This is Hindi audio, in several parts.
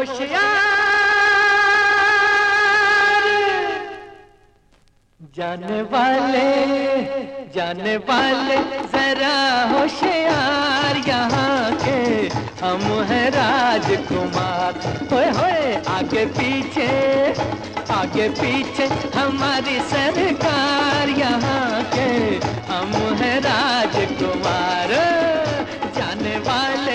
होशियार, जाने वाले जरा होशियार, यहाँ के हम हैं राजकुमार। होए होए आगे पीछे हमारी सरकार, यहाँ के हम हैं राजकुमार। जाने वाले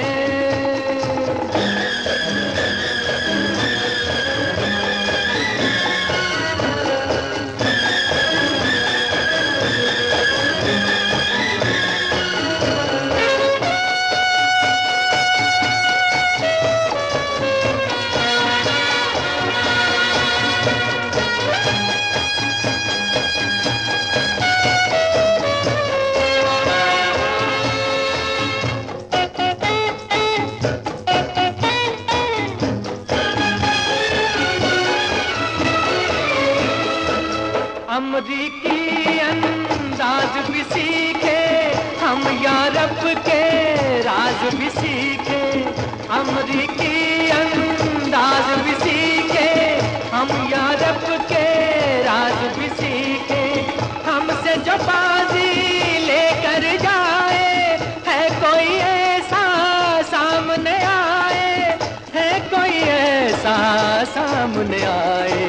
अमरीकी अंदाज भी सीखे हम, यूरोप के राज भी सीखे। अमरीकी अंदाज भी सीखे हम, यूरोप के राज भी सीखे। हमसे जो बाजी लेकर जाए, है कोई ऐसा सामने आए, है कोई ऐसा सामने आए।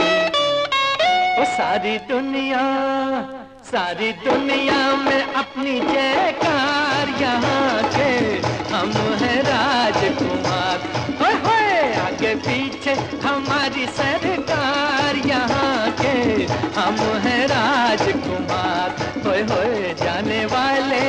सारी दुनिया में अपनी जयकार, यहाँ के हम हैं राजकुमार। होए होए आगे पीछे हमारी सरकार, यहाँ के हम हैं राजकुमार। होए होए जाने वाले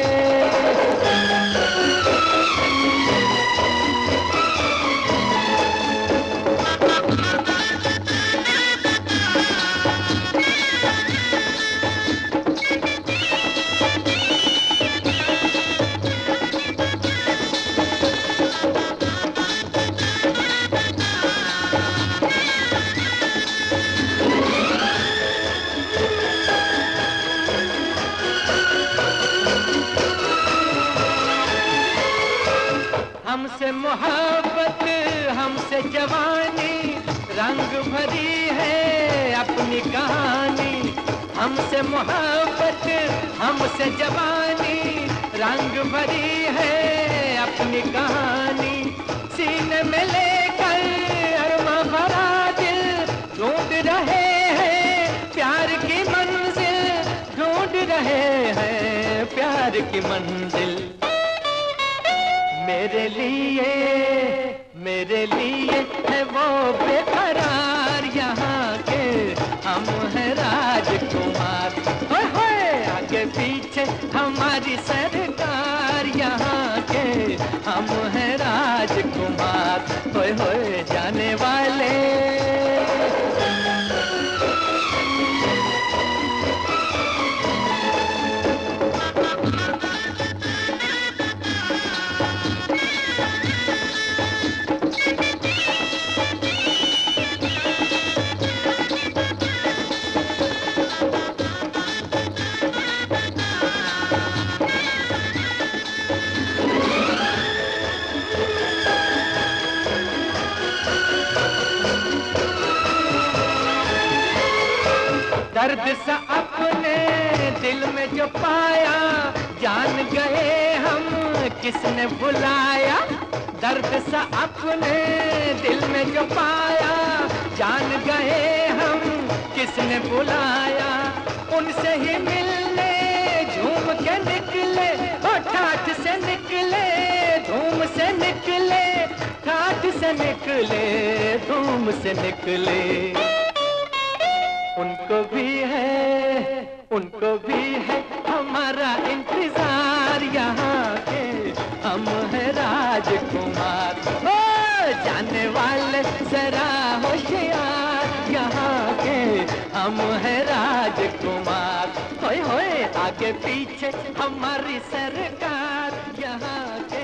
हमसे मोहब्बत, हमसे जवानी, रंग भरी है अपनी कहानी। हमसे मोहब्बत, हमसे जवानी, रंग भरी है अपनी कहानी। सीने में लेकर अरमा भरा दिल, ढूंढ रहे हैं प्यार की मंजिल, ढूंढ रहे हैं प्यार की मंजिल। मेरे लिए है वो बेकरार, यहाँ के हम हैं राजकुमार। होए होए आगे पीछे हमारी सरकार, यहाँ के हम हैं राजकुमार। होए होए जाने वाले दर्द सा अपने दिल में जो पाया, जान गए हम किसने बुलाया। दर्द सा अपने दिल में जो पाया, जान गए हम किसने बुलाया। उनसे ही मिलने झूम के निकले, और ठाठ से निकले, धूम से निकले, ठाठ से निकले, धूम से निकले। उनको भी है हमारा इंतजार, यहाँ के हम हैं राजकुमार। ओ जाने वाले जरा होशियार, यहाँ के हम हैं राजकुमार। होए होए आगे पीछे हमारी सरकार, यहाँ के